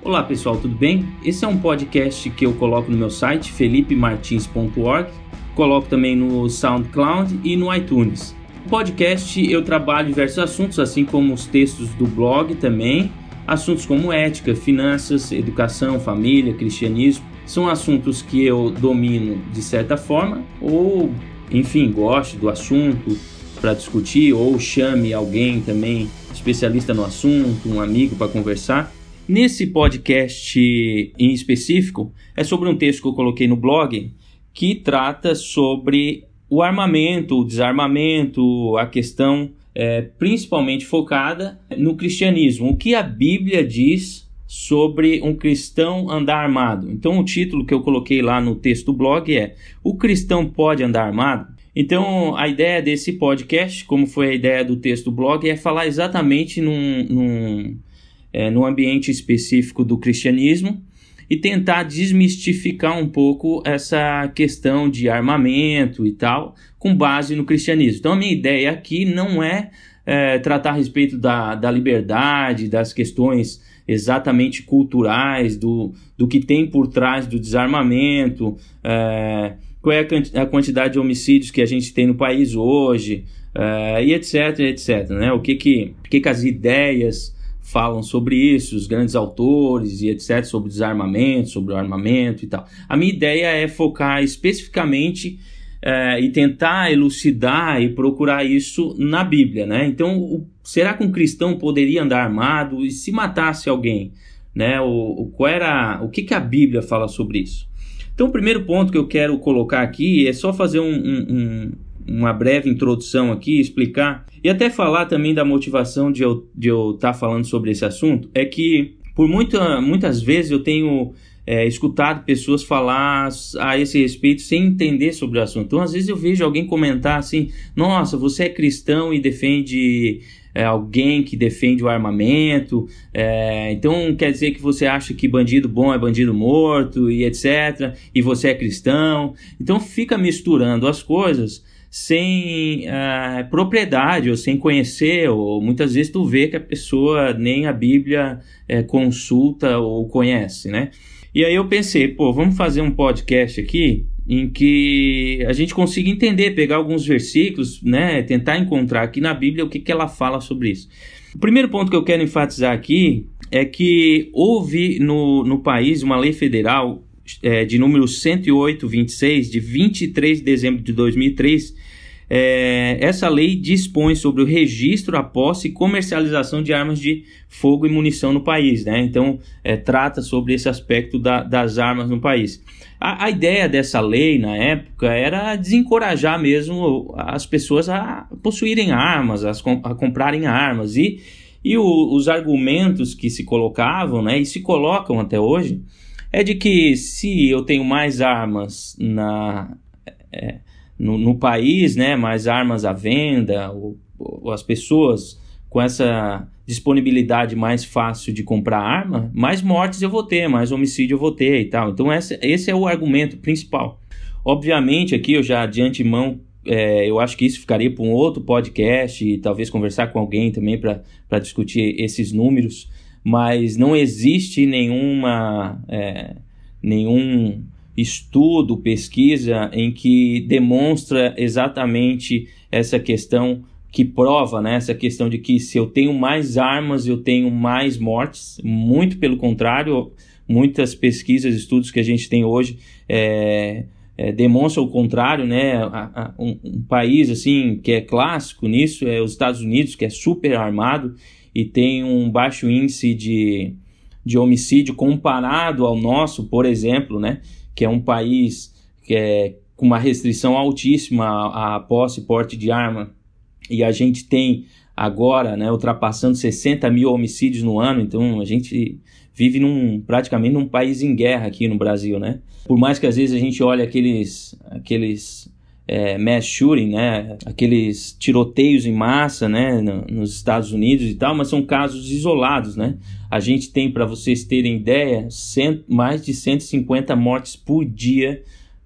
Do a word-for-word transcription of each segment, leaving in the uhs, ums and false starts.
Olá pessoal, tudo bem? Esse é um podcast que eu coloco no meu site, felipe martins ponto org, coloco também no SoundCloud e no iTunes. No podcast eu trabalho diversos assuntos, assim como os textos do blog também, assuntos como ética, finanças, educação, família, cristianismo. São assuntos que eu domino de certa forma ou, enfim, gosto do assunto para discutir ou chame alguém também especialista no assunto, um amigo para conversar. Nesse podcast em específico, é sobre um texto que eu coloquei no blog que trata sobre o armamento, o desarmamento, a questão é, principalmente focada no cristianismo. O que a Bíblia diz sobre um cristão andar armado. Então o título que eu coloquei lá no texto do blog é: O cristão pode andar armado? Então, a ideia desse podcast, como foi a ideia do texto do blog, é falar exatamente num, num, é, num ambiente específico do cristianismo e tentar desmistificar um pouco essa questão de armamento e tal, com base no cristianismo. Então, a minha ideia aqui não é, é tratar a respeito da, da liberdade, das questões exatamente culturais, do, do que tem por trás do desarmamento, é, qual é a quantidade de homicídios que a gente tem no país hoje, uh, e etc, etc, né? O que que, que que as ideias falam sobre isso, os grandes autores e etc, sobre desarmamento, sobre o armamento e tal. A minha ideia é focar especificamente uh, e tentar elucidar e procurar isso na Bíblia, né? Então, o, será que um cristão poderia andar armado e se matasse alguém, né? O, o, qual era, o que que a Bíblia fala sobre isso? Então, o primeiro ponto que eu quero colocar aqui é só fazer um, um, um, uma breve introdução aqui, explicar, e até falar também da motivação de eu de eu estar falando sobre esse assunto, é que por muita, muitas vezes eu tenho é, escutado pessoas falar a esse respeito sem entender sobre o assunto. Então, às vezes eu vejo alguém comentar assim: nossa, você é cristão e defende... É alguém que defende o armamento, é, então quer dizer que você acha que bandido bom é bandido morto e etc, e você é cristão. Então fica misturando as coisas sem é, propriedade ou sem conhecer, ou muitas vezes tu vê que a pessoa nem a Bíblia é, consulta ou conhece, né? E aí eu pensei, pô, vamos fazer um podcast aqui em que a gente consiga entender, pegar alguns versículos, né, tentar encontrar aqui na Bíblia o que, que ela fala sobre isso. O primeiro ponto que eu quero enfatizar aqui é que houve no, no país uma lei federal é, de número cento e oito ponto vinte e seis, de vinte e três de dezembro de dois mil e três. É, essa lei dispõe sobre o registro, a posse e comercialização de armas de fogo e munição no país, né? Então, é, trata sobre esse aspecto da, das armas no país. A, a ideia dessa lei, na época, era desencorajar mesmo as pessoas a possuírem armas, a, a comprarem armas. E, e o, os argumentos que se colocavam, né, e se colocam até hoje, é de que se eu tenho mais armas na... É, No, no país, né, mais armas à venda, ou, ou as pessoas com essa disponibilidade mais fácil de comprar arma, mais mortes eu vou ter, mais homicídio eu vou ter e tal. Então esse, esse é o argumento principal. Obviamente aqui eu já de antemão, é, eu acho que isso ficaria para um outro podcast e talvez conversar com alguém também para discutir esses números, mas não existe nenhuma, é, nenhum... estudo, pesquisa em que demonstra exatamente essa questão, que prova, né, essa questão de que se eu tenho mais armas, eu tenho mais mortes. Muito pelo contrário, muitas pesquisas, estudos que a gente tem hoje é, é, demonstram o contrário, né? A, a, um, um país assim, que é clássico nisso é os Estados Unidos, que é super armado e tem um baixo índice de, de homicídio comparado ao nosso, por exemplo, né? Que é um país que é com uma restrição altíssima à, à posse e porte de arma, e a gente tem agora, né, ultrapassando sessenta mil homicídios no ano. Então a gente vive num, praticamente num país em guerra aqui no Brasil, né? Por mais que às vezes a gente olhe aqueles, aqueles é, mass shooting, né, aqueles tiroteios em massa, né, no, nos Estados Unidos e tal, mas são casos isolados, né? A gente tem, para vocês terem ideia, cem, mais de cento e cinquenta mortes por dia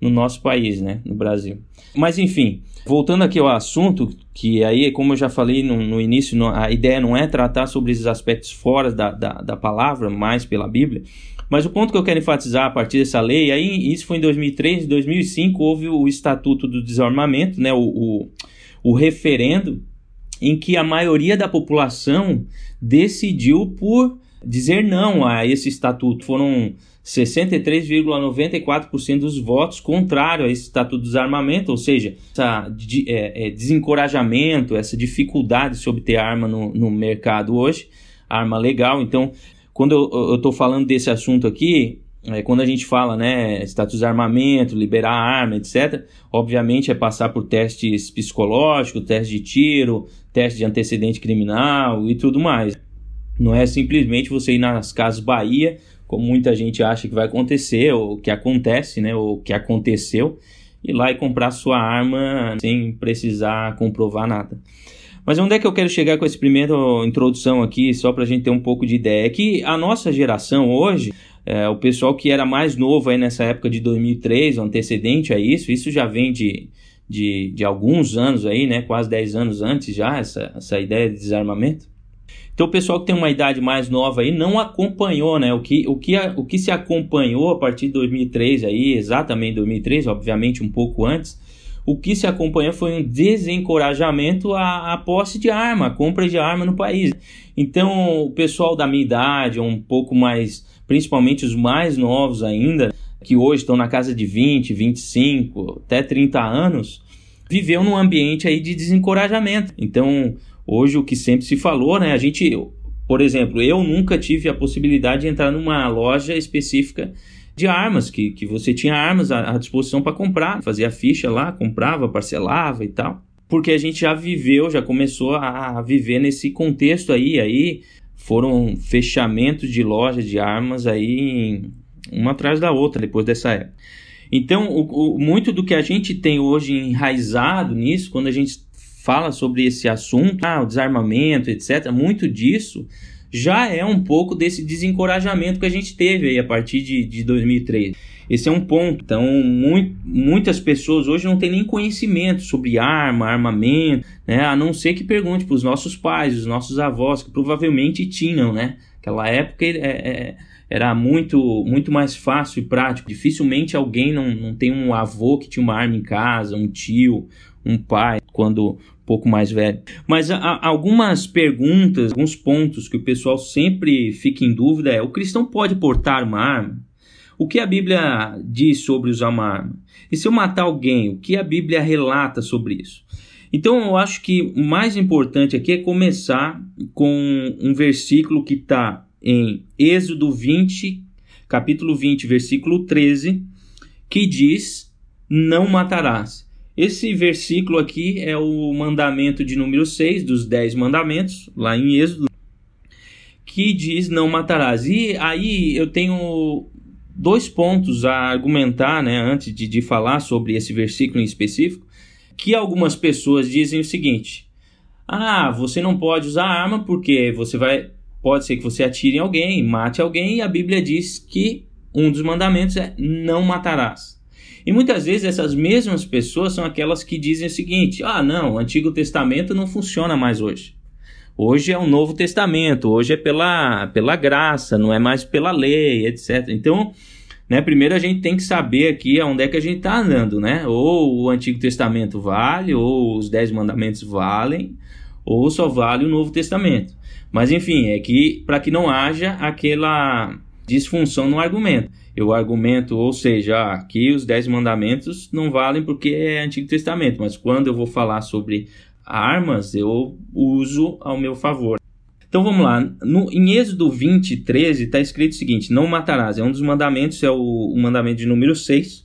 no nosso país, né, no Brasil. Mas enfim, voltando aqui ao assunto, que aí, como eu já falei no, no início, no, a ideia não é tratar sobre esses aspectos fora da, da, da palavra, mais pela Bíblia, mas o ponto que eu quero enfatizar a partir dessa lei, aí isso foi em dois mil e três, em dois mil e cinco houve o Estatuto do Desarmamento, né, o, o, o referendo, em que a maioria da população decidiu por dizer não a esse estatuto. Foram sessenta e três vírgula noventa e quatro por cento dos votos contrários a esse estatuto do desarmamento, ou seja, essa de, é, é, desencorajamento, essa dificuldade de se obter arma no, no mercado hoje, arma legal. Então, quando eu estou falando desse assunto aqui, é, quando a gente fala, né, status de armamento, liberar arma, etcétera, obviamente é passar por testes psicológicos, teste de tiro, teste de antecedente criminal e tudo mais. Não é simplesmente você ir nas Casas Bahia, como muita gente acha que vai acontecer, ou que acontece, né, ou que aconteceu, ir lá e comprar sua arma sem precisar comprovar nada. Mas onde é que eu quero chegar com essa primeira introdução aqui, só para a gente ter um pouco de ideia? É que a nossa geração hoje, é, o pessoal que era mais novo aí nessa época de dois mil e três, o antecedente a isso, isso já vem de, de, de alguns anos aí, né, quase dez anos antes já, essa, essa ideia de desarmamento. Então o pessoal que tem uma idade mais nova aí não acompanhou, né, o que, o que, o que se acompanhou a partir de dois mil e três aí, exatamente dois mil e três, obviamente um pouco antes, o que se acompanhou foi um desencorajamento à, à posse de arma, à compra de arma no país. Então, o pessoal da minha idade, um pouco mais, principalmente os mais novos ainda, que hoje estão na casa de vinte, vinte e cinco, até trinta anos, viveu num ambiente aí de desencorajamento. Então, hoje o que sempre se falou, né, a gente, por exemplo, eu nunca tive a possibilidade de entrar numa loja específica de armas, que, que você tinha armas à, à disposição para comprar, fazia a ficha lá, comprava, parcelava e tal, porque a gente já viveu, já começou a, a viver nesse contexto aí, aí foram fechamentos de lojas de armas aí, uma atrás da outra, depois dessa época. Então, o, o, muito do que a gente tem hoje enraizado nisso, quando a gente fala sobre esse assunto, ah, o desarmamento, etcétera, muito disso já é um pouco desse desencorajamento que a gente teve aí a partir de, de dois mil e três. Esse é um ponto. Então, muito, muitas pessoas hoje não têm nem conhecimento sobre arma, armamento, né? A não ser que pergunte para os nossos pais, os nossos avós, que provavelmente tinham, né? Naquela época é, é, era muito, muito mais fácil e prático. Dificilmente alguém não, não tem um avô que tinha uma arma em casa, um tio, um pai, quando um pouco mais velho. Mas há algumas perguntas, alguns pontos que o pessoal sempre fica em dúvida é: o cristão pode portar uma arma? O que a Bíblia diz sobre usar uma arma? E se eu matar alguém, o que a Bíblia relata sobre isso? Então eu acho que o mais importante aqui é começar com um versículo que está em Êxodo vinte, capítulo vinte, versículo treze, que diz: não matarás. Esse versículo aqui é o mandamento de número seis dos dez mandamentos, lá em Êxodo, que diz não matarás. E aí eu tenho dois pontos a argumentar, né, antes de, de falar sobre esse versículo em específico, que algumas pessoas dizem o seguinte: ah, você não pode usar arma porque você vai, pode ser que você atire em alguém, mate alguém, e a Bíblia diz que um dos mandamentos é não matarás. E muitas vezes essas mesmas pessoas são aquelas que dizem o seguinte: ah, não, o Antigo Testamento não funciona mais hoje. Hoje é o Novo Testamento, hoje é pela, pela graça, não é mais pela lei, etcétera. Então, né, primeiro a gente tem que saber aqui onde é que a gente está andando, né? Ou o Antigo Testamento vale, ou os Dez Mandamentos valem, ou só vale o Novo Testamento. Mas enfim, é que para que não haja aquela disfunção no argumento. Eu argumento, ou seja, aqui os Dez Mandamentos não valem porque é Antigo Testamento, mas quando eu vou falar sobre armas, eu uso ao meu favor. Então vamos lá, no, em Êxodo vinte, treze está escrito o seguinte: não matarás, é um dos mandamentos, é o, o mandamento de número seis.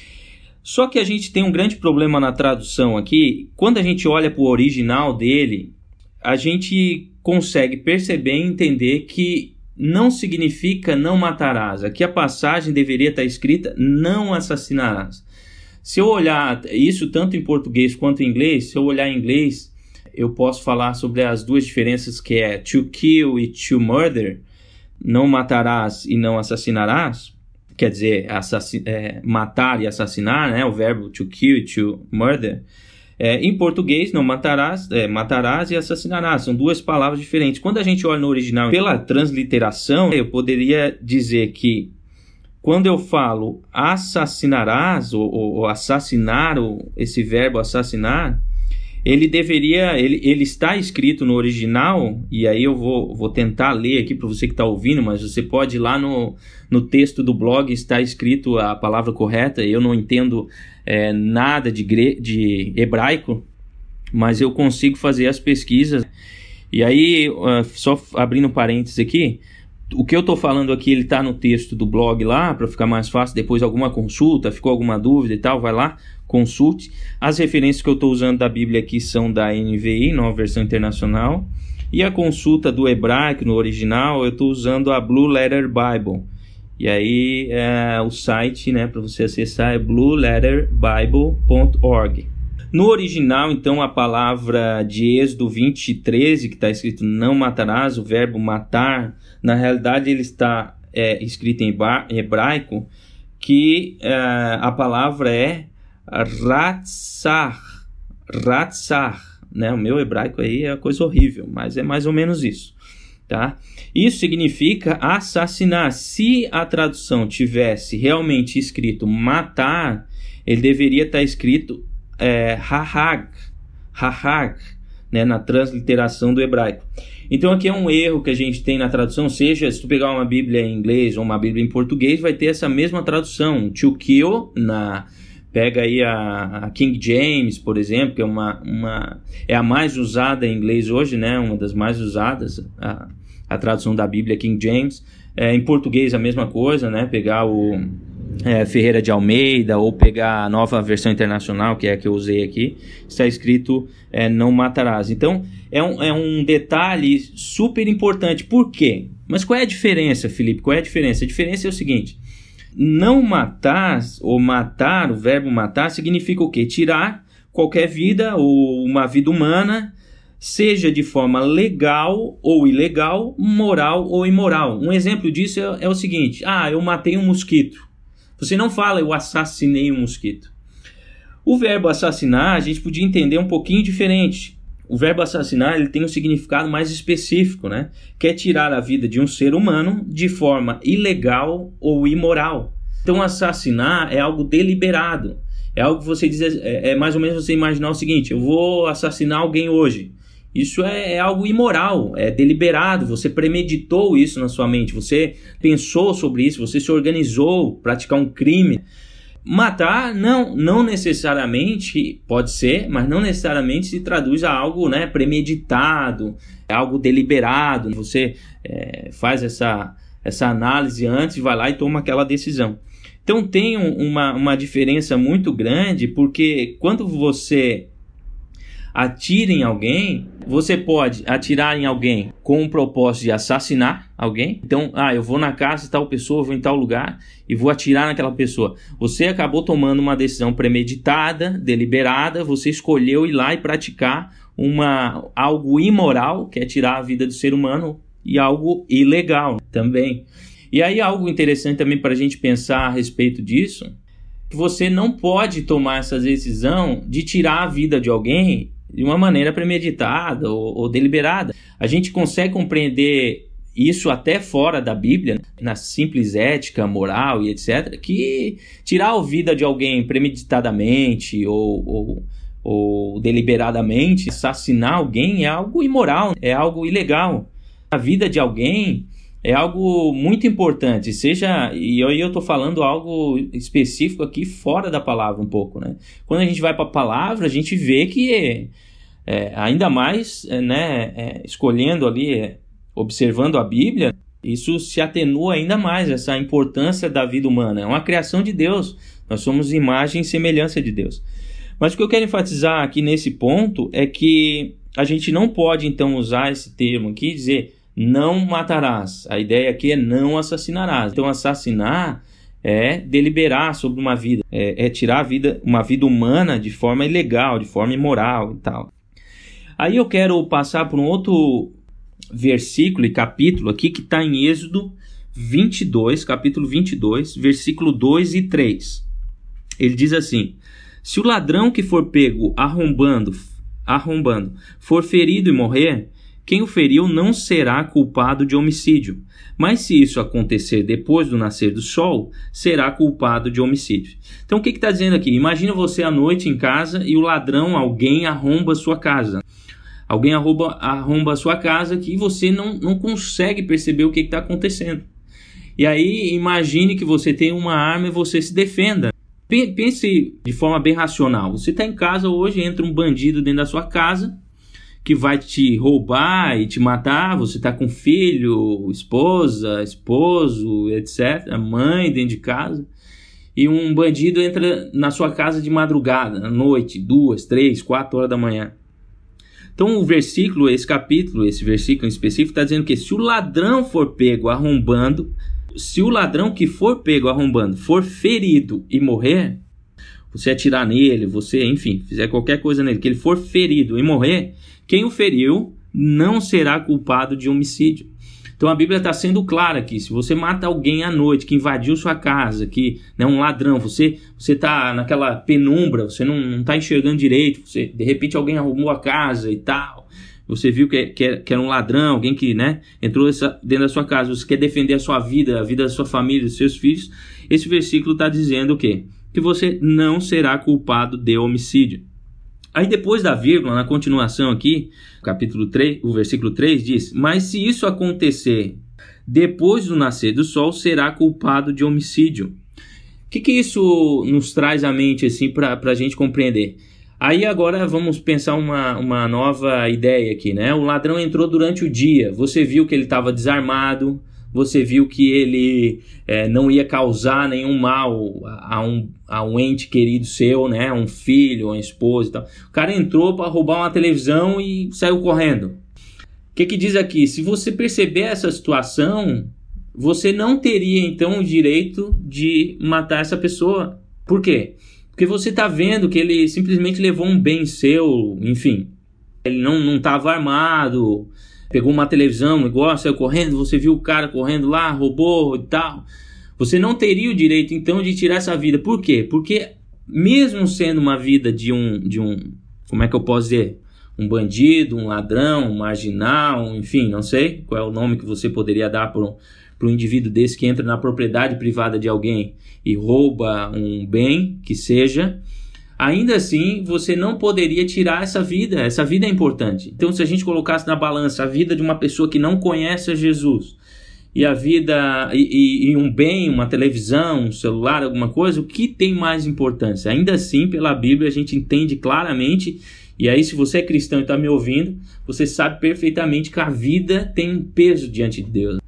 Só que a gente tem um grande problema na tradução aqui. Quando a gente olha para o original dele, a gente consegue perceber e entender que não significa não matarás. Aqui a passagem deveria estar escrita não assassinarás. Se eu olhar isso tanto em português quanto em inglês, se eu olhar em inglês, eu posso falar sobre as duas diferenças, que é to kill e to murder, não matarás e não assassinarás. quer dizer assassin- é, matar e assassinar, né? O verbo to kill e to murder. É, em português, não matarás, é, matarás e assassinarás. São duas palavras diferentes. Quando a gente olha no original, pela transliteração, eu poderia dizer que quando eu falo assassinarás, ou, ou, ou assassinar, ou esse verbo assassinar, ele deveria, ele, ele está escrito no original, e aí eu vou, vou tentar ler aqui para você que está ouvindo, mas você pode ir lá no, no texto do blog, está escrito a palavra correta. Eu não entendo é, nada de, gre- de hebraico, mas eu consigo fazer as pesquisas. E aí, uh, só abrindo parênteses aqui, o que eu estou falando aqui, ele está no texto do blog lá, para ficar mais fácil, depois alguma consulta, ficou alguma dúvida e tal, vai lá, consulte. As referências que eu estou usando da Bíblia aqui são da N V I, Nova Versão Internacional, e a consulta do hebraico no original, eu estou usando a Blue Letter Bible. E aí, é, o site, né, para você acessar é blue letter bible ponto org. No original, então, a palavra de Êxodo vinte, treze, que está escrito não matarás, o verbo matar, na realidade ele está é, escrito em hebraico, que é, a palavra é ratzar, ratzar, né? O meu hebraico aí é coisa horrível, mas é mais ou menos isso, tá? Isso significa assassinar. Se a tradução tivesse realmente escrito matar, ele deveria estar escrito É, hahag, hahag, né, na transliteração do hebraico. Então aqui é um erro que a gente tem na tradução, seja se tu pegar uma Bíblia em inglês ou uma Bíblia em português, vai ter essa mesma tradução, to kill, na, pega aí a, a King James, por exemplo, que é, uma, uma, é a mais usada em inglês hoje, né, uma das mais usadas, a, a tradução da Bíblia King James. É, em português a mesma coisa, né, pegar o É, Ferreira de Almeida, ou pegar a Nova Versão Internacional, que é a que eu usei aqui, está escrito é, não matarás. Então é um, é um detalhe super importante. Por quê? Mas qual é a diferença, Felipe? Qual é a diferença? A diferença é o seguinte: não matar, ou matar, o verbo matar, significa o quê? Tirar qualquer vida, ou uma vida humana, seja de forma legal ou ilegal, moral ou imoral. Um exemplo disso é, é o seguinte: ah, eu matei um mosquito. Você não fala, eu assassinei um mosquito. O verbo assassinar, a gente podia entender um pouquinho diferente. O verbo assassinar, ele tem um significado mais específico, né? Que é tirar a vida de um ser humano de forma ilegal ou imoral. Então, assassinar é algo deliberado. É algo que você diz, é, é mais ou menos você imaginar o seguinte: eu vou assassinar alguém hoje. Isso é, é algo imoral, é deliberado, você premeditou isso na sua mente, você pensou sobre isso, você se organizou para praticar um crime. Matar não, não necessariamente, pode ser, mas não necessariamente se traduz a algo, né, premeditado, é algo deliberado. Você é, faz essa, essa análise antes, vai lá e toma aquela decisão. Então tem um, uma, uma diferença muito grande, porque quando você atira em alguém, você pode atirar em alguém com o propósito de assassinar alguém. Então, ah, eu vou na casa de tal pessoa, vou em tal lugar e vou atirar naquela pessoa. Você acabou tomando uma decisão premeditada, deliberada, você escolheu ir lá e praticar uma, algo imoral, que é tirar a vida do ser humano, e algo ilegal também. E aí algo interessante também para a gente pensar a respeito disso, que você não pode tomar essa decisão de tirar a vida de alguém de uma maneira premeditada ou, ou deliberada. A gente consegue compreender isso até fora da Bíblia, na simples ética, moral e etcétera, que tirar a vida de alguém premeditadamente ou, ou, ou deliberadamente, assassinar alguém é algo imoral, é algo ilegal. A vida de alguém é algo muito importante, seja, e aí eu estou falando algo específico aqui fora da palavra um pouco, né? Quando a gente vai para a palavra, a gente vê que é, é, ainda mais, é, né, é, escolhendo ali, é, observando a Bíblia, isso se atenua ainda mais, essa importância da vida humana. É uma criação de Deus, nós somos imagem e semelhança de Deus. Mas o que eu quero enfatizar aqui nesse ponto é que a gente não pode então usar esse termo aqui e dizer não matarás. A ideia aqui é não assassinarás. Então assassinar é deliberar sobre uma vida, é, é tirar a vida, uma vida humana de forma ilegal, de forma imoral e tal. Aí eu quero passar por um outro versículo e capítulo aqui que está em Êxodo vinte e dois, capítulo vinte e dois, versículo dois e três. Ele diz assim: se o ladrão que for pego arrombando, arrombando for ferido e morrer, quem o feriu não será culpado de homicídio. Mas se isso acontecer depois do nascer do sol, será culpado de homicídio. Então o que está dizendo aqui? Imagina você à noite em casa e o ladrão, alguém arromba a sua casa. Alguém arromba, arromba a sua casa que você não, não consegue perceber o que está acontecendo. E aí imagine que você tem uma arma e você se defenda. Pense de forma bem racional. Você está em casa hoje, entra um bandido dentro da sua casa que vai te roubar e te matar. Você está com filho, esposa, esposo, etcétera, mãe dentro de casa. E um bandido entra na sua casa de madrugada, à noite, duas, três, quatro horas da manhã. Então o versículo, esse capítulo, esse versículo em específico está dizendo que se o ladrão for pego arrombando, se o ladrão que for pego arrombando for ferido e morrer, você atirar nele, você, enfim, fizer qualquer coisa nele, que ele for ferido e morrer, quem o feriu não será culpado de homicídio. Então a Bíblia está sendo clara aqui. Se você mata alguém à noite, que invadiu sua casa, que é né, um ladrão, você está naquela penumbra, você não está enxergando direito, você, de repente alguém arrumou a casa e tal, você viu que, que, que era um ladrão, alguém que né, entrou essa, dentro da sua casa, você quer defender a sua vida, a vida da sua família, dos seus filhos, esse versículo está dizendo o quê? Que você não será culpado de homicídio. Aí depois da vírgula, na continuação aqui, capítulo três, o versículo três diz: mas se isso acontecer depois do nascer do sol, será culpado de homicídio. O que, que isso nos traz à mente assim, para a gente compreender? Aí agora vamos pensar uma, uma nova ideia aqui, né? O ladrão entrou durante o dia, você viu que ele estava desarmado, você viu que ele é, não ia causar nenhum mal a um, a um ente querido seu, né? Um filho, uma esposa e tal. O cara entrou para roubar uma televisão e saiu correndo. O que que diz aqui? Se você perceber essa situação, você não teria então o direito de matar essa pessoa. Por quê? Porque você está vendo que ele simplesmente levou um bem seu, enfim. Ele não estava armado, pegou uma televisão, um negócio, saiu correndo, você viu o cara correndo lá, roubou e tal. Você não teria o direito, então, de tirar essa vida. Por quê? Porque mesmo sendo uma vida de um, de um, como é que eu posso dizer? Um bandido, um ladrão, um marginal, enfim, não sei qual é o nome que você poderia dar para um, para um indivíduo desse que entra na propriedade privada de alguém e rouba um bem, que seja, ainda assim você não poderia tirar essa vida. Essa vida é importante. Então, se a gente colocasse na balança a vida de uma pessoa que não conhece a Jesus e a vida e, e, e um bem, uma televisão, um celular, alguma coisa, o que tem mais importância? Ainda assim, pela Bíblia, a gente entende claramente, e aí se você é cristão e está me ouvindo, você sabe perfeitamente que a vida tem um peso diante de Deus.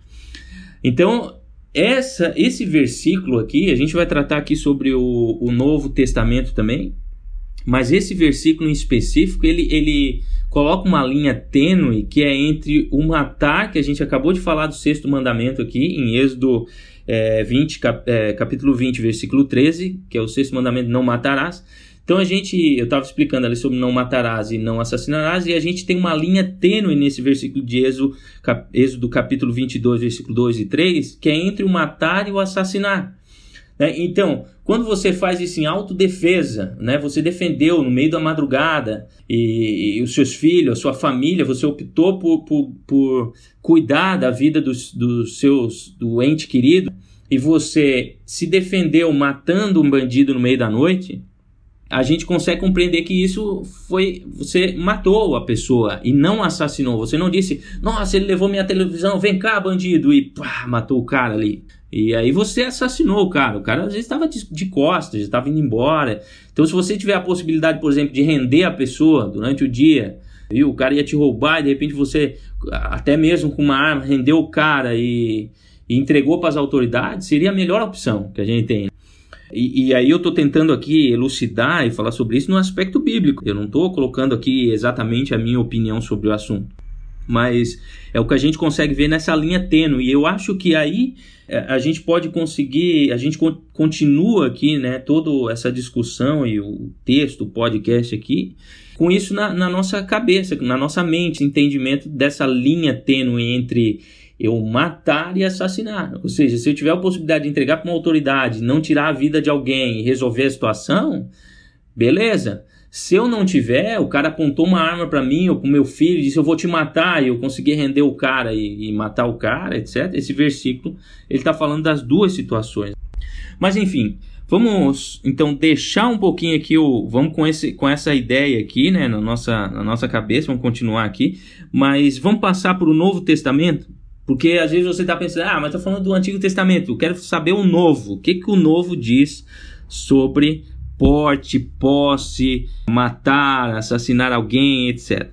Então, essa, esse versículo aqui, a gente vai tratar aqui sobre o, o Novo Testamento também, mas esse versículo em específico, ele, ele coloca uma linha tênue que é entre o matar, que a gente acabou de falar do sexto mandamento aqui, em Êxodo é, vinte, cap, é, capítulo vinte, versículo treze, que é o sexto mandamento, não matarás. Então a gente, eu estava explicando ali sobre não matarás e não assassinarás, e a gente tem uma linha tênue nesse versículo de Êxodo, cap, Êxodo capítulo vinte e dois, versículo dois e três, que é entre o matar e o assassinar. Né? Então, quando você faz isso em autodefesa, né? Você defendeu no meio da madrugada, e, e os seus filhos, a sua família, você optou por, por, por cuidar da vida dos, dos seus, do ente querido, e você se defendeu matando um bandido no meio da noite, a gente consegue compreender que isso foi... Você matou a pessoa e não assassinou. Você não disse, nossa, ele levou minha televisão, vem cá, bandido, e pá, matou o cara ali. E aí você assassinou o cara. O cara às vezes estava de, de costas, estava indo embora. Então, se você tiver a possibilidade, por exemplo, de render a pessoa durante o dia, viu? O cara ia te roubar e de repente você, até mesmo com uma arma, rendeu o cara e, e entregou para as autoridades, seria a melhor opção que a gente tem. E, e aí eu estou tentando aqui elucidar e falar sobre isso no aspecto bíblico. Eu não estou colocando aqui exatamente a minha opinião sobre o assunto, mas é o que a gente consegue ver nessa linha tênue. E eu acho que aí a gente pode conseguir, a gente continua aqui, né, toda essa discussão e o texto, o podcast aqui, com isso na, na nossa cabeça, na nossa mente, entendimento dessa linha tênue entre, eu matar e assassinar. Ou seja, se eu tiver a possibilidade de entregar para uma autoridade, não tirar a vida de alguém e resolver a situação, beleza. Se eu não tiver, o cara apontou uma arma para mim ou para o meu filho e disse, eu vou te matar, e eu consegui render o cara e, e matar o cara, etcétera. Esse versículo, ele está falando das duas situações. Mas enfim, vamos então deixar um pouquinho aqui, o, vamos com, esse, com essa ideia aqui, né, na nossa, na nossa cabeça, vamos continuar aqui, mas vamos passar para o Novo Testamento, porque às vezes você está pensando, ah, mas está falando do Antigo Testamento, eu quero saber o Novo, o que, que o Novo diz sobre porte, posse, matar, assassinar alguém, etcétera.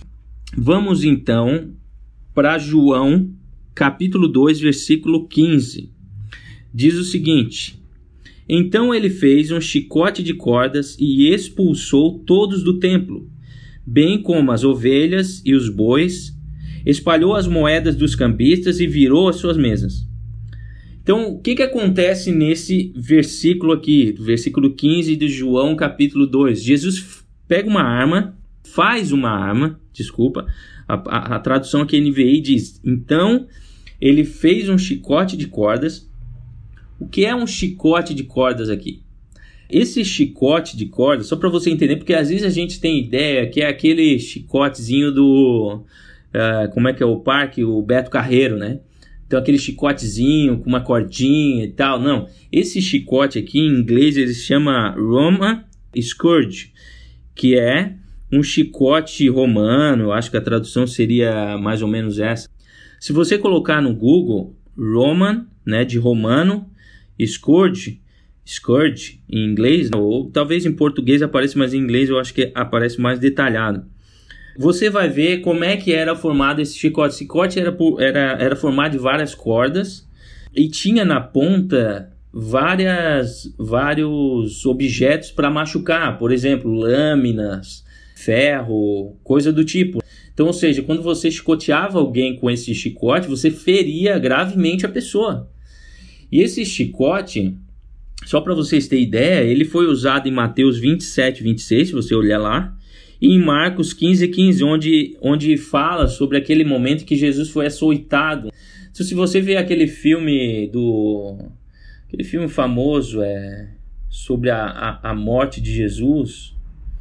Vamos então para João, capítulo dois, versículo quinze. Diz o seguinte: então ele fez um chicote de cordas e expulsou todos do templo, bem como as ovelhas e os bois, espalhou as moedas dos cambistas e virou as suas mesas. Então, o que, que acontece nesse versículo aqui, versículo quinze de João, capítulo dois? Jesus pega uma arma, faz uma arma, desculpa, a, a, a tradução aqui N V I diz, então ele fez um chicote de cordas. O que é um chicote de cordas aqui? Esse chicote de cordas, só para você entender, porque às vezes a gente tem ideia que é aquele chicotezinho do, uh, como é que é o parque, o Beto Carreiro, né? Então aquele chicotezinho com uma cordinha e tal. Não, esse chicote aqui em inglês ele se chama Roman Scourge, que é um chicote romano. Eu acho que a tradução seria mais ou menos essa. Se você colocar no Google Roman, né, de romano, Scourge, Scourge em inglês, ou talvez em português apareça, mas em inglês eu acho que aparece mais detalhado. Você vai ver como é que era formado esse chicote. Esse chicote era, era, era formado de várias cordas e tinha na ponta várias, vários objetos para machucar. Por exemplo, lâminas, ferro, coisa do tipo. Então, ou seja, quando você chicoteava alguém com esse chicote, você feria gravemente a pessoa. E esse chicote, só para vocês terem ideia, ele foi usado em Mateus vinte e sete, vinte e seis, se você olhar lá, e em Marcos quinze, quinze, onde, onde fala sobre aquele momento que Jesus foi açoitado. Então, se você vê aquele filme do... aquele filme famoso é, sobre a, a, a morte de Jesus,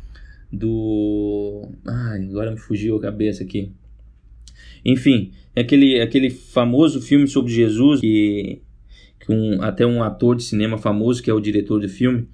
do... ai, agora me fugiu a cabeça aqui. Enfim, aquele, aquele famoso filme sobre Jesus, que, que um, até um ator de cinema famoso, que é o diretor do filme,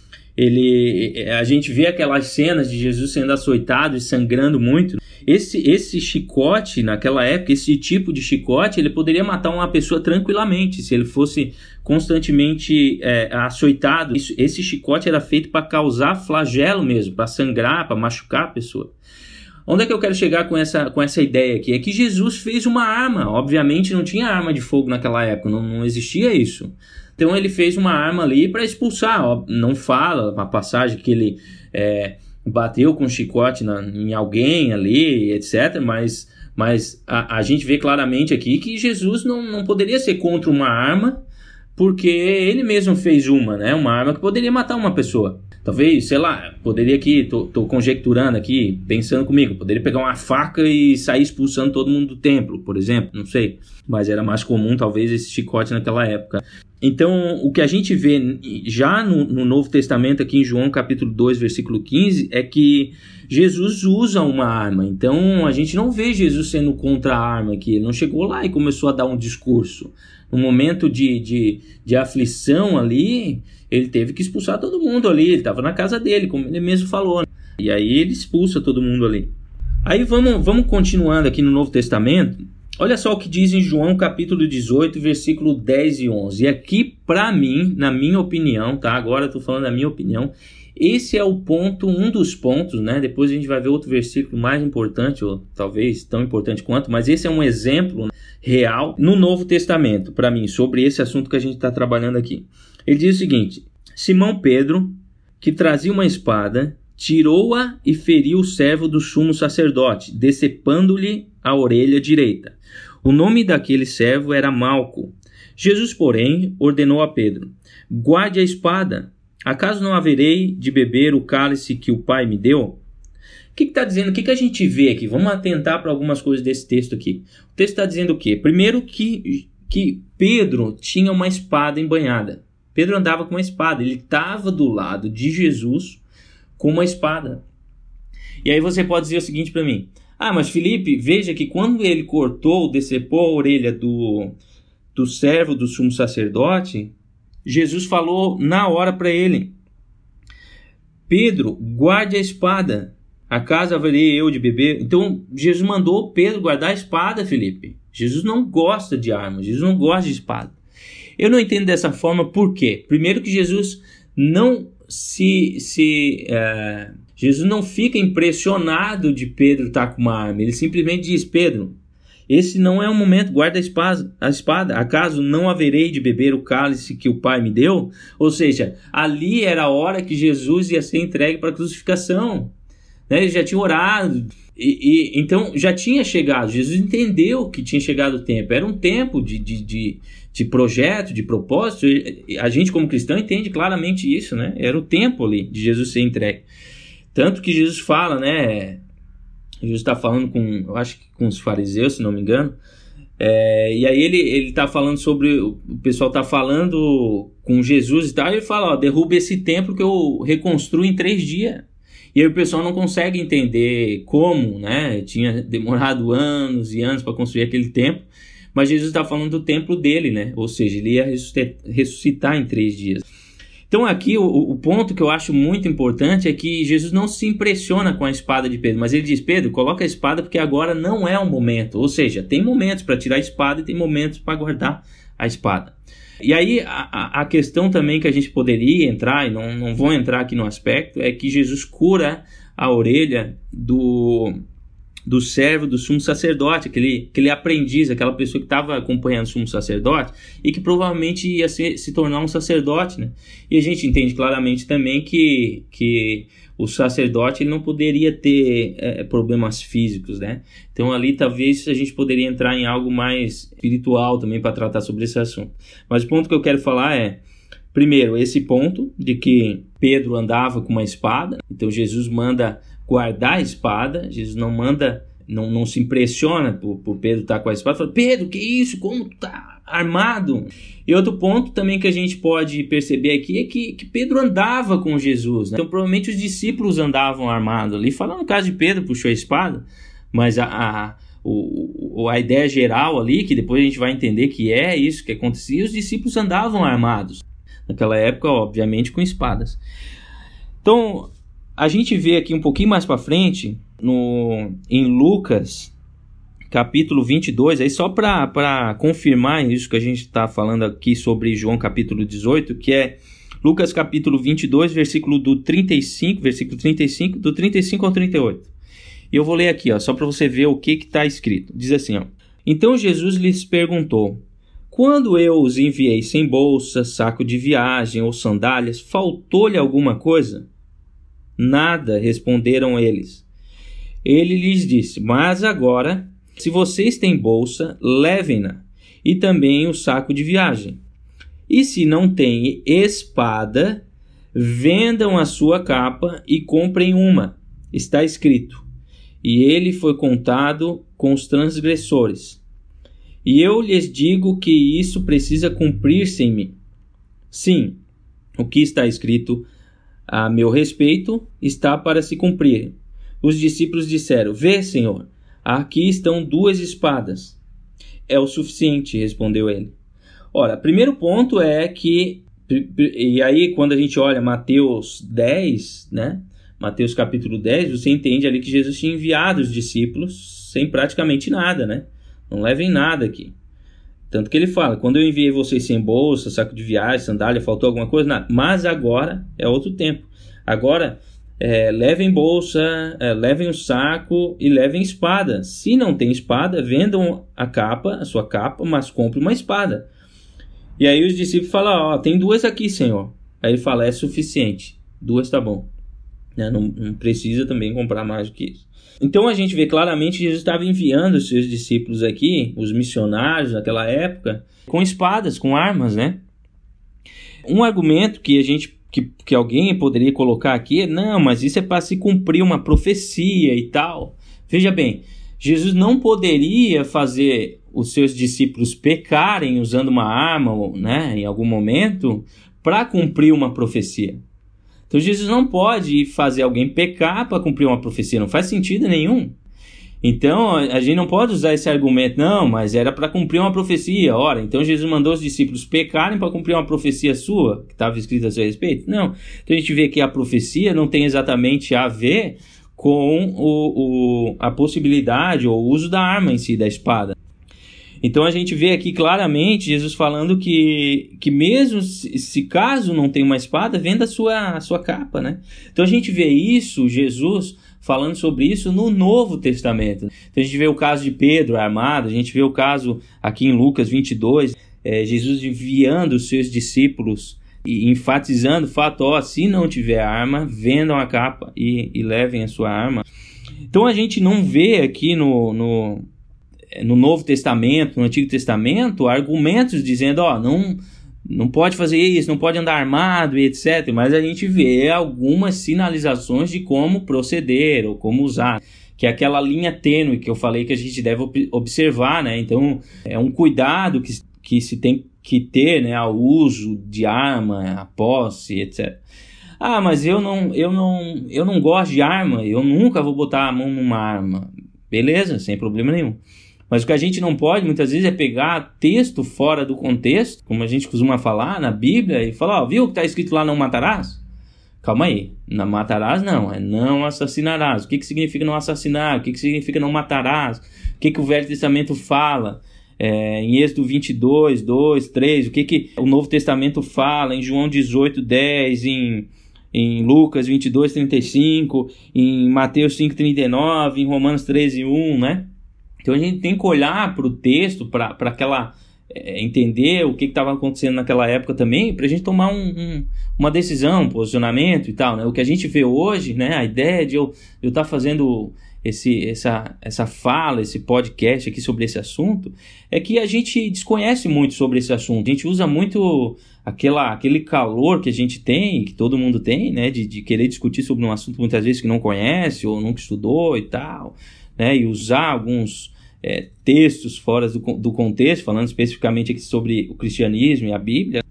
ele, a gente vê aquelas cenas de Jesus sendo açoitado e sangrando muito. Esse, esse chicote, naquela época, esse tipo de chicote, ele poderia matar uma pessoa tranquilamente, se ele fosse constantemente é, açoitado. Isso, esse chicote era feito para causar flagelo mesmo, para sangrar, para machucar a pessoa. Onde é que eu quero chegar com essa, com essa ideia aqui? É que Jesus fez uma arma. Obviamente não tinha arma de fogo naquela época, não, não existia isso. Então ele fez uma arma ali para expulsar. Não fala a passagem que ele é, bateu com chicote na, em alguém ali, etcétera. Mas, mas a, a gente vê claramente aqui que Jesus não, não poderia ser contra uma arma, porque ele mesmo fez uma, né? Uma arma que poderia matar uma pessoa. Talvez, sei lá, poderia aqui, tô, tô conjecturando aqui, pensando comigo, poderia pegar uma faca e sair expulsando todo mundo do templo, por exemplo, não sei. Mas era mais comum, talvez, esse chicote naquela época. Então, o que a gente vê já no, no Novo Testamento, aqui em João capítulo dois, versículo quinze, é que Jesus usa uma arma. Então, a gente não vê Jesus sendo contra a arma aqui. Ele não chegou lá e começou a dar um discurso. No momento de, de, de aflição ali, ele teve que expulsar todo mundo ali. Ele estava na casa dele, como ele mesmo falou, né? E aí ele expulsa todo mundo ali. Aí vamos, vamos continuando aqui no Novo Testamento. Olha só o que diz em João capítulo dezoito, versículo dez e onze. E aqui, para mim, na minha opinião, tá? Agora eu estou falando da minha opinião. Esse é o ponto, um dos pontos, né? Depois a gente vai ver outro versículo mais importante, ou talvez tão importante quanto, mas esse é um exemplo real no Novo Testamento, para mim, sobre esse assunto que a gente está trabalhando aqui. Ele diz o seguinte: Simão Pedro, que trazia uma espada, tirou-a e feriu o servo do sumo sacerdote, decepando-lhe a orelha direita. O nome daquele servo era Malco. Jesus, porém, ordenou a Pedro: guarde a espada. Acaso não haverei de beber o cálice que o Pai me deu? O que está dizendo? O que, que a gente vê aqui? Vamos atentar para algumas coisas desse texto aqui. O texto está dizendo o quê? Primeiro que, que Pedro tinha uma espada embanhada. Pedro andava com uma espada. Ele estava do lado de Jesus com uma espada. E aí você pode dizer o seguinte para mim. Ah, mas Felipe, veja que quando ele cortou, decepou a orelha do, do servo do sumo sacerdote, Jesus falou na hora para ele: Pedro, guarde a espada, acaso haverei eu de beber? Então Jesus mandou Pedro guardar a espada, Felipe. Jesus não gosta de armas, Jesus não gosta de espada. Eu não entendo dessa forma, por quê? Primeiro que Jesus não se... se é, Jesus não fica impressionado de Pedro estar com uma arma. Ele simplesmente diz: Pedro, esse não é o momento, guarda a espada, a espada. Acaso não haverei de beber o cálice que o Pai me deu? Ou seja, ali era a hora que Jesus ia ser entregue para a crucificação. Né? Ele já tinha orado. E, e, então já tinha chegado. Jesus entendeu que tinha chegado o tempo. Era um tempo de, de, de, de projeto, de propósito. A gente como cristão entende claramente isso. Né? Era o tempo ali de Jesus ser entregue. Tanto que Jesus fala, né? Jesus está falando com, eu acho que com os fariseus, se não me engano. É, e aí ele ele está falando sobre, o pessoal está falando com Jesus e tal. E ele fala: ó, derruba esse templo que eu reconstruo em três dias. E aí o pessoal não consegue entender como, né? Tinha demorado anos e anos para construir aquele templo. Mas Jesus está falando do templo dele, né? Ou seja, ele ia ressuscitar em três dias. Então aqui o, o ponto que eu acho muito importante é que Jesus não se impressiona com a espada de Pedro, mas ele diz: Pedro, coloca a espada porque agora não é o momento. Ou seja, tem momentos para tirar a espada e tem momentos para guardar a espada. E aí a, a questão também que a gente poderia entrar, e não, não vou entrar aqui no aspecto, é que Jesus cura a orelha do... do servo do sumo sacerdote, aquele, aquele aprendiz, aquela pessoa que estava acompanhando o sumo sacerdote e que provavelmente ia ser, se tornar um sacerdote, né? E a gente entende claramente também que, que o sacerdote ele não poderia ter é, problemas físicos, né? Então ali talvez a gente poderia entrar em algo mais espiritual também para tratar sobre esse assunto. Mas o ponto que eu quero falar é, primeiro, esse ponto de que Pedro andava com uma espada, então Jesus manda guardar a espada. Jesus não manda, não, não se impressiona por, por Pedro estar com a espada, fala: Pedro, que isso, como tu tá armado? E outro ponto também que a gente pode perceber aqui é que, que Pedro andava com Jesus, né? Então provavelmente os discípulos andavam armados ali. Falando no caso de Pedro, puxou a espada, mas a, a, o, a ideia geral ali, que depois a gente vai entender que é isso que acontecia, os discípulos andavam armados naquela época, obviamente com espadas. Então a gente vê aqui um pouquinho mais para frente, no, em Lucas, capítulo vinte e dois, aí só para confirmar isso que a gente está falando aqui sobre João capítulo dezoito, que é Lucas capítulo vinte e dois, versículo do trinta e cinco, versículo trinta e cinco, do trinta e cinco ao trinta e oito. E eu vou ler aqui, ó, só para você ver o que está escrito. Diz assim, ó: Então Jesus lhes perguntou: Quando eu os enviei sem bolsa, saco de viagem ou sandálias, faltou-lhe alguma coisa? Nada, responderam eles. Ele lhes disse: Mas agora, se vocês têm bolsa, levem-na, e também o saco de viagem. E se não têm espada, vendam a sua capa e comprem uma. Está escrito: E ele foi contado com os transgressores. E eu lhes digo que isso precisa cumprir-se em mim. Sim, o que está escrito a meu respeito está para se cumprir. Os discípulos disseram: Vê, Senhor, aqui estão duas espadas. É o suficiente, respondeu ele. Ora, primeiro ponto é que, e aí quando a gente olha Mateus dez, né? Mateus capítulo dez, você entende ali que Jesus tinha enviado os discípulos sem praticamente nada, né? Não levem nada aqui. Tanto que ele fala: quando eu enviei vocês sem bolsa, saco de viagem, sandália, faltou alguma coisa? Nada. Mas agora é outro tempo. Agora, é, levem bolsa, é, levem o saco e levem espada. Se não tem espada, vendam a capa, a sua capa, mas compre uma espada. E aí os discípulos falam: ó, tem duas aqui, Senhor. Aí ele fala: é suficiente. Duas tá bom. Não, não precisa também comprar mais do que isso. Então a gente vê claramente que Jesus estava enviando os seus discípulos aqui, os missionários naquela época, com espadas, com armas, né? Um argumento que a gente que, que alguém poderia colocar aqui, não, mas isso é para se cumprir uma profecia e tal. Veja bem, Jesus não poderia fazer os seus discípulos pecarem usando uma arma, né, em algum momento, para cumprir uma profecia. Então Jesus não pode fazer alguém pecar para cumprir uma profecia, não faz sentido nenhum. Então a gente não pode usar esse argumento, não, mas era para cumprir uma profecia. Ora, então Jesus mandou os discípulos pecarem para cumprir uma profecia sua, que estava escrita a seu respeito? Não. Então a gente vê que a profecia não tem exatamente a ver com o, o, a possibilidade ou o uso da arma em si, da espada. Então a gente vê aqui claramente Jesus falando que, que mesmo se, se caso não tenha uma espada, venda a sua, a sua capa, né? Então a gente vê isso, Jesus falando sobre isso no Novo Testamento. Então a gente vê o caso de Pedro armado, a gente vê o caso aqui em Lucas vinte e dois, é, Jesus enviando os seus discípulos e enfatizando o fato, ó, se não tiver arma, vendam a capa e, e levem a sua arma. Então a gente não vê aqui no, no, no Novo Testamento, no Antigo Testamento, argumentos dizendo, ó, não... não pode fazer isso, não pode andar armado e etcétera. Mas a gente vê algumas sinalizações de como proceder ou como usar, que é aquela linha tênue que eu falei que a gente deve observar, né? Então é um cuidado que, que se tem que ter, né, ao uso de arma, a posse, etcétera. Ah, mas eu não, eu, não, eu não gosto de arma, eu nunca vou botar a mão numa arma. Beleza, sem problema nenhum. Mas o que a gente não pode, muitas vezes, é pegar texto fora do contexto, como a gente costuma falar na Bíblia, e falar, ó, viu o que está escrito lá, não matarás? Calma aí, não matarás não, é não assassinarás. O que, que significa não assassinar? O que, que significa não matarás? O que, que o Velho Testamento fala? É, em Êxodo vinte e dois, dois, três, o que, que o Novo Testamento fala? Em João dezoito, dez, em... em Lucas vinte e dois, trinta e cinco, em Mateus cinco, trinta e nove, em Romanos treze, um, né? Então a gente tem que olhar para o texto, para aquela é, entender o que estava acontecendo naquela época também, para a gente tomar um, um, uma decisão, um posicionamento e tal, né? O que a gente vê hoje, né? A ideia de eu estar tá fazendo esse, essa, essa fala, esse podcast aqui sobre esse assunto, é que a gente desconhece muito sobre esse assunto. A gente usa muito aquela, aquele calor que a gente tem, que todo mundo tem, né? De, de querer discutir sobre um assunto muitas vezes que não conhece ou nunca estudou e tal, né? E usar alguns é, textos fora do, do contexto, falando especificamente aqui sobre o cristianismo e a Bíblia.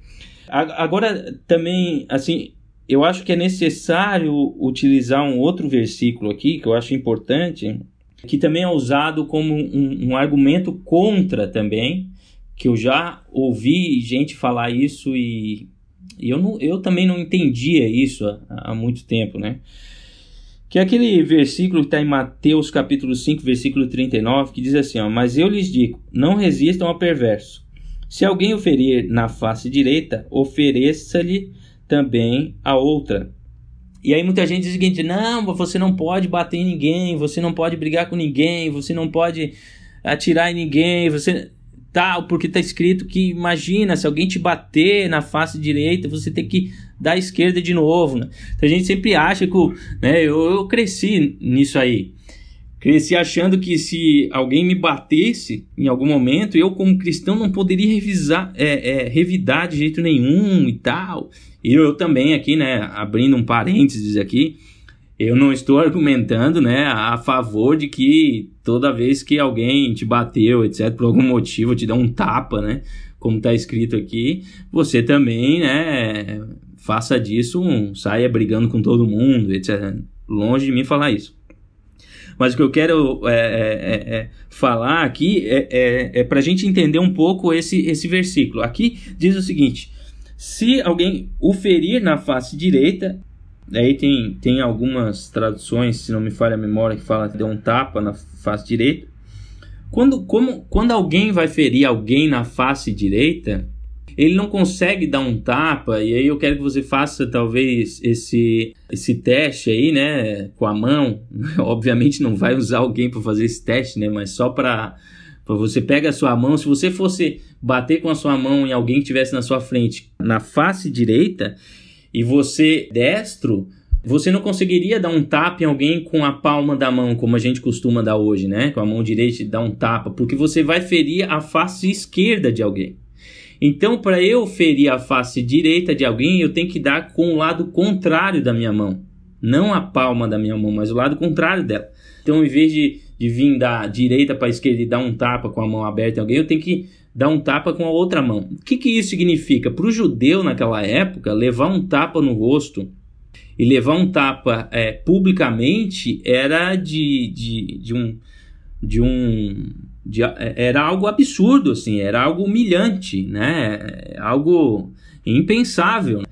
Agora, também, assim, eu acho que é necessário utilizar um outro versículo aqui, que eu acho importante, que também é usado como um, um argumento contra também, que eu já ouvi gente falar isso e, e eu, não, eu também não entendia isso há, há muito tempo, né? Que é aquele versículo que está em Mateus capítulo cinco, versículo trinta e nove, que diz assim, ó, mas eu lhes digo, não resistam ao perverso. Se alguém o ferir na face direita, ofereça-lhe também a outra. E aí muita gente diz o seguinte, não, você não pode bater em ninguém, você não pode brigar com ninguém, você não pode atirar em ninguém, você... tal, porque está escrito que, imagina, se alguém te bater na face direita, você tem que dar a esquerda de novo, né? Então a gente sempre acha que, né, eu, eu cresci nisso aí, cresci achando que se alguém me batesse em algum momento, eu como cristão não poderia revisar, é, é, revidar de jeito nenhum e tal. E eu também aqui, né, abrindo um parênteses aqui, eu não estou argumentando, né, a favor de que toda vez que alguém te bateu, etcétera, por algum motivo, te dá um tapa, né, como está escrito aqui, você também, né, faça disso, um, saia brigando com todo mundo, etcétera. Longe de mim falar isso. Mas o que eu quero é, é, é, falar aqui é, é, é para a gente entender um pouco esse, esse versículo. Aqui diz o seguinte, se alguém o ferir na face direita, aí tem, tem algumas traduções, se não me falha a memória, que fala que deu um tapa na face direita. Quando, como, quando alguém vai ferir alguém na face direita, ele não consegue dar um tapa, e aí eu quero que você faça talvez esse, esse teste aí, né, com a mão. Obviamente não vai usar alguém para fazer esse teste, né, mas só para você pega a sua mão, se você fosse bater com a sua mão em alguém que estivesse na sua frente, na face direita, e você destro, você não conseguiria dar um tapa em alguém com a palma da mão, como a gente costuma dar hoje, né? Com a mão direita dar um tapa, porque você vai ferir a face esquerda de alguém. Então, para eu ferir a face direita de alguém, eu tenho que dar com o lado contrário da minha mão. Não a palma da minha mão, mas o lado contrário dela. Então, em vez de, de vir da direita para a esquerda e dar um tapa com a mão aberta em alguém, eu tenho que dar um tapa com a outra mão. O que, que isso significa? Para o judeu, naquela época, levar um tapa no rosto e levar um tapa é, publicamente era de, de, de um... De um de, era algo absurdo, assim, era algo humilhante, né? Algo impensável.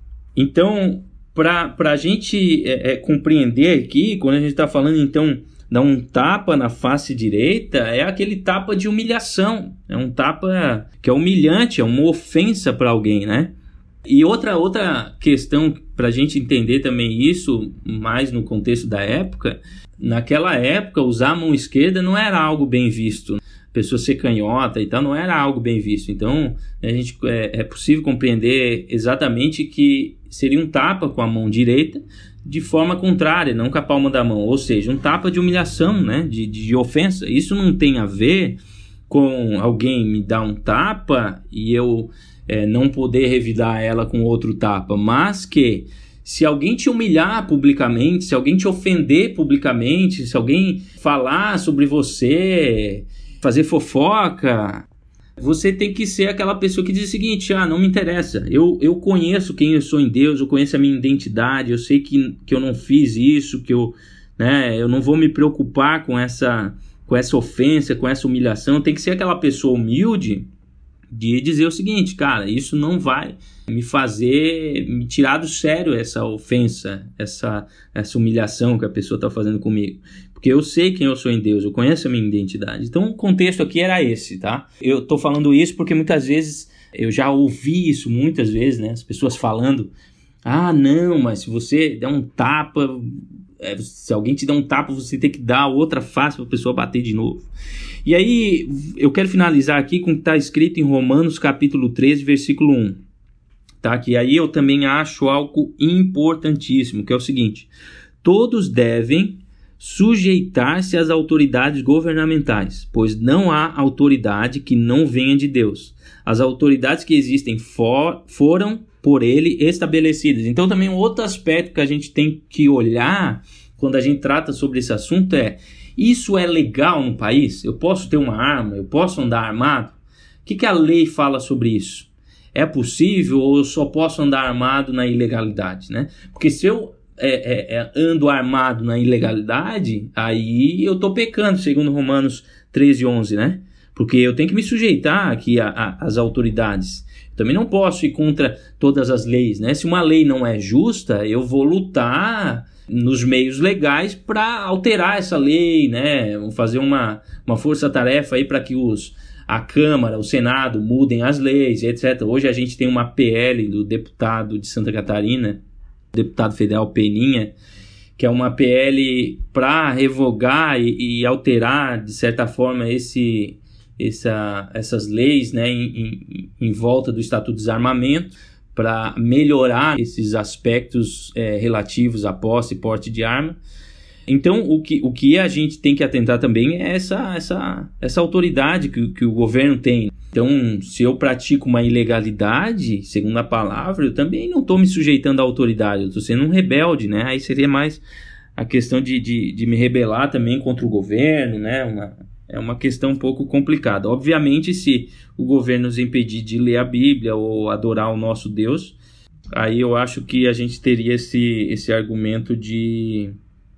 Então, para a gente é, é, compreender aqui, quando a gente está falando, então, dar um tapa na face direita, é aquele tapa de humilhação, é um tapa que é humilhante, é uma ofensa para alguém, né? E outra, outra questão para a gente entender também isso, mais no contexto da época, naquela época usar a mão esquerda não era algo bem visto, a pessoa ser canhota e tal não era algo bem visto. Então a gente, é, é possível compreender exatamente que seria um tapa com a mão direita de forma contrária, não com a palma da mão, ou seja, um tapa de humilhação, né? de, de ofensa. Isso não tem a ver com alguém me dar um tapa e eu é, não poder revidar ela com outro tapa, mas que se alguém te humilhar publicamente, se alguém te ofender publicamente, se alguém falar sobre você, fazer fofoca, você tem que ser aquela pessoa que diz o seguinte: ah, não me interessa, eu, eu conheço quem eu sou em Deus, eu conheço a minha identidade, eu sei que, que eu não fiz isso, que eu, né, eu não vou me preocupar com essa, com essa ofensa, com essa humilhação. Tem que ser aquela pessoa humilde de dizer o seguinte: cara, isso não vai me fazer, me tirar do sério essa ofensa, essa, essa humilhação que a pessoa está fazendo comigo, porque eu sei quem eu sou em Deus, eu conheço a minha identidade. Então o contexto aqui era esse, tá? Eu estou falando isso porque muitas vezes, eu já ouvi isso muitas vezes, né? As pessoas falando: ah, não, mas se você der um tapa, é, se alguém te der um tapa, você tem que dar outra face para a pessoa bater de novo. E aí, eu quero finalizar aqui com o que está escrito em Romanos capítulo treze, versículo um. Tá? Que aí eu também acho algo importantíssimo, que é o seguinte: todos devem sujeitar-se às autoridades governamentais, pois não há autoridade que não venha de Deus. As autoridades que existem for, foram por ele estabelecidas. Então também um outro aspecto que a gente tem que olhar quando a gente trata sobre esse assunto é: isso é legal no país? Eu posso ter uma arma? Eu posso andar armado? O que, que a lei fala sobre isso? É possível ou eu só posso andar armado na ilegalidade, né? Porque se eu é, é, é, ando armado na ilegalidade, aí eu estou pecando, segundo Romanos treze, onze, né? Porque eu tenho que me sujeitar aqui às autoridades. Eu também não posso ir contra todas as leis, né? Se uma lei não é justa, eu vou lutar nos meios legais para alterar essa lei, né? Vou fazer uma, uma força-tarefa aí para que os a Câmara, o Senado mudem as leis, etcétera. Hoje a gente tem uma P L do deputado de Santa Catarina, deputado federal Peninha, que é uma P L para revogar e, e alterar, de certa forma, esse, essa, essas leis, né, em, em, em volta do Estatuto de Desarmamento, para melhorar esses aspectos é, relativos à posse e porte de arma. Então, o que, o que a gente tem que atentar também é essa, essa, essa autoridade que, que o governo tem. Então, se eu pratico uma ilegalidade, segundo a palavra, eu também não estou me sujeitando à autoridade, eu estou sendo um rebelde, né? Aí seria mais a questão de, de, de me rebelar também contra o governo, né? Uma, é uma questão um pouco complicada. Obviamente, se o governo nos impedir de ler a Bíblia ou adorar o nosso Deus, aí eu acho que a gente teria esse, esse argumento de...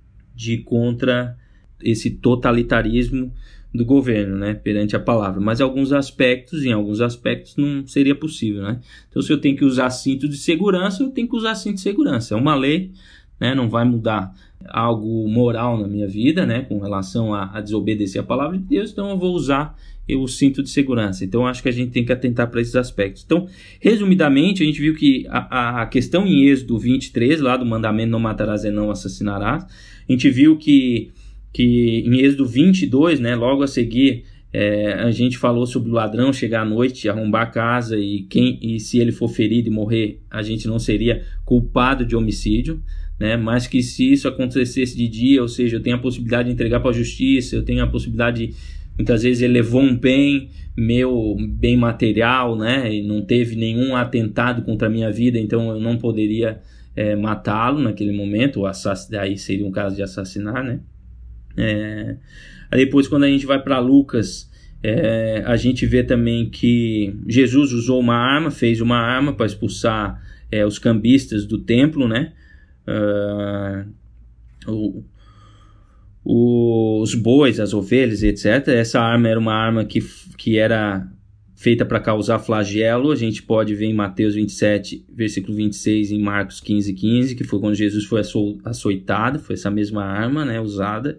de contra esse totalitarismo do governo, né, perante a palavra. Mas em alguns aspectos, em alguns aspectos não seria possível, né? Então, se eu tenho que usar cinto de segurança, eu tenho que usar cinto de segurança. É uma lei, né? Não vai mudar algo moral na minha vida, né, com relação a, a desobedecer a palavra de Deus, então eu vou usar o cinto de segurança. Então, acho que a gente tem que atentar para esses aspectos. Então, resumidamente, a gente viu que a, a questão em Êxodo vinte e três, lá do mandamento não matarás e não assassinarás, a gente viu que, que em Êxodo vinte e dois, né, logo a seguir, é, a gente falou sobre o ladrão chegar à noite, arrombar a casa e, quem, e se ele for ferido e morrer, a gente não seria culpado de homicídio, né, mas que se isso acontecesse de dia, ou seja, eu tenho a possibilidade de entregar para a justiça, eu tenho a possibilidade de muitas vezes ele levou um bem meu, bem material, né, e não teve nenhum atentado contra a minha vida, então eu não poderia é, matá-lo naquele momento, ou assassinar, aí seria um caso de assassinar, né. É, aí depois, quando a gente vai para Lucas, é, a gente vê também que Jesus usou uma arma, fez uma arma para expulsar é, os cambistas do templo, né, uh, o os bois, as ovelhas, etcétera. Essa arma era uma arma que, que era feita para causar flagelo. A gente pode ver em Mateus vinte e sete, versículo vinte e seis, em Marcos quinze, quinze, que foi quando Jesus foi açoitado, foi essa mesma arma, né, usada.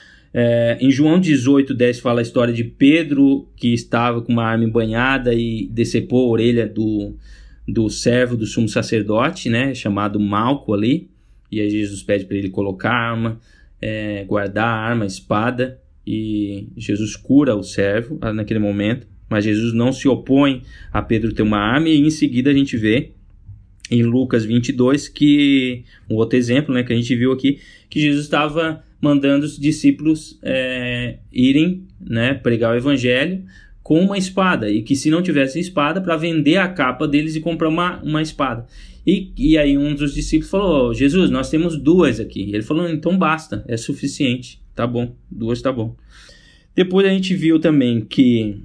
É, em João dezoito, dez fala a história de Pedro, que estava com uma arma embanhada e decepou a orelha do, do servo do sumo sacerdote, né, chamado Malco ali, e aí Jesus pede para ele colocar a arma, É, guardar a arma, a espada, e Jesus cura o servo naquele momento, mas Jesus não se opõe a Pedro ter uma arma, e em seguida a gente vê em Lucas vinte e dois, que um outro exemplo, né, que a gente viu aqui, que Jesus estava mandando os discípulos é, irem, né, pregar o evangelho com uma espada, e que se não tivesse espada, para vender a capa deles e comprar uma, uma espada. E, e aí um dos discípulos falou: Jesus, nós temos duas aqui. Ele falou: então basta, é suficiente, tá bom, duas tá bom. Depois a gente viu também que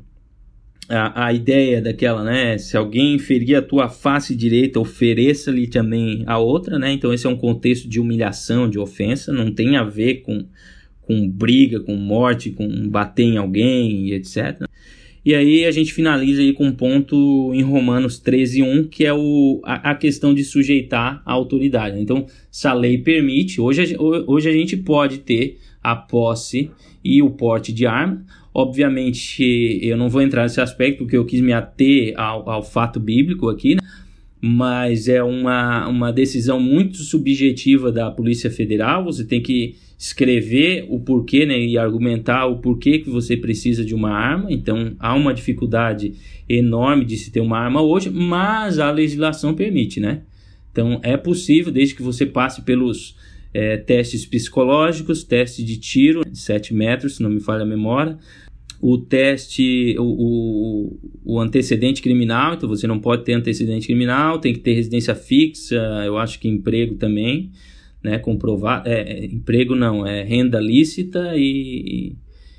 a, a ideia daquela, né, se alguém ferir a tua face direita, ofereça-lhe também a outra, né, então esse é um contexto de humilhação, de ofensa, não tem a ver com, com briga, com morte, com bater em alguém e etcétera. E aí a gente finaliza aí com um ponto em Romanos treze, um, que é o, a, a questão de sujeitar a autoridade. Então, se a lei permite, hoje, hoje a gente pode ter a posse e o porte de arma. Obviamente, eu não vou entrar nesse aspecto, porque eu quis me ater ao, ao fato bíblico aqui, né? Mas é uma, uma decisão muito subjetiva da Polícia Federal. Você tem que escrever o porquê, né, e argumentar o porquê que você precisa de uma arma. Então há uma dificuldade enorme de se ter uma arma hoje, mas a legislação permite, né? Então é possível, desde que você passe pelos é, testes psicológicos, teste de tiro de sete metros, se não me falha a memória, o teste, o, o, o antecedente criminal. Então você não pode ter antecedente criminal, tem que ter residência fixa, eu acho que emprego também, né, comprovar, é, emprego não, é renda lícita e,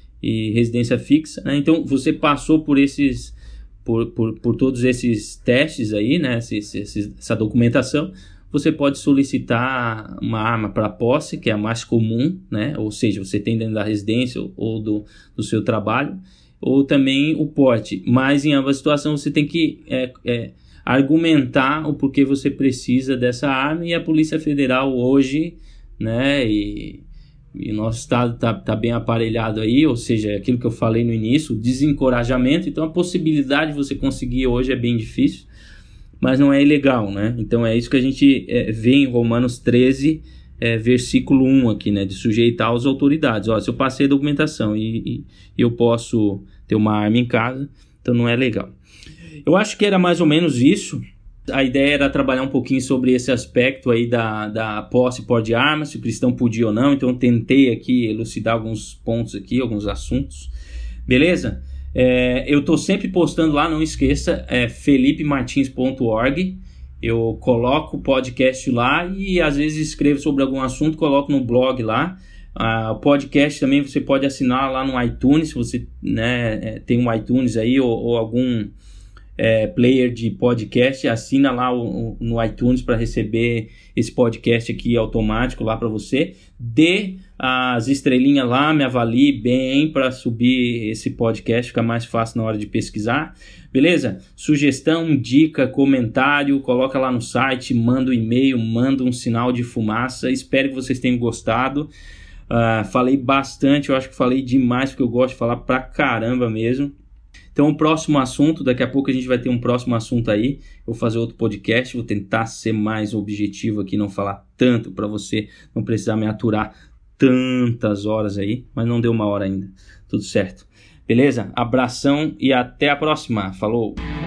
e residência fixa, né? Então você passou por esses, por, por, por todos esses testes aí, né, esses, esses, essa documentação, você pode solicitar uma arma para posse, que é a mais comum, né, ou seja, você tem dentro da residência ou do, do seu trabalho, ou também o porte, mas em ambas situações você tem que é, é, argumentar o porquê você precisa dessa arma, e a Polícia Federal hoje, né, e, e o nosso estado está tá bem aparelhado aí, ou seja, aquilo que eu falei no início, o desencorajamento. Então a possibilidade de você conseguir hoje é bem difícil, mas não é ilegal, né? Então é isso que a gente é, vê em Romanos treze, é, versículo um aqui, né, de sujeitar as autoridades. Ó, se eu passei a documentação e, e eu posso ter uma arma em casa, então não é legal. Eu acho que era mais ou menos isso. A ideia era trabalhar um pouquinho sobre esse aspecto aí da, da posse e porte de armas, se o cristão podia ou não. Então eu tentei aqui elucidar alguns pontos aqui, alguns assuntos. Beleza? É, eu estou sempre postando lá, não esqueça, é felipe martins ponto org. Eu coloco o podcast lá e às vezes escrevo sobre algum assunto, coloco no blog lá. O uh, podcast também você pode assinar lá no iTunes, se você, né, tem um iTunes aí ou, ou algum é, player de podcast, assina lá o, o, no iTunes para receber esse podcast aqui automático lá para você. Dê as estrelinhas lá, me avalie bem para subir esse podcast, fica mais fácil na hora de pesquisar. Beleza? Sugestão, dica, comentário, coloca lá no site, manda um e-mail, manda um sinal de fumaça. Espero que vocês tenham gostado. Uh, falei bastante, eu acho que falei demais, porque eu gosto de falar pra caramba mesmo. Então o próximo assunto, daqui a pouco a gente vai ter um próximo assunto aí. Eu vou fazer outro podcast, vou tentar ser mais objetivo aqui, não falar tanto para você não precisar me aturar tantas horas aí, mas não deu uma hora ainda. Tudo certo. Beleza? Abração e até a próxima. Falou!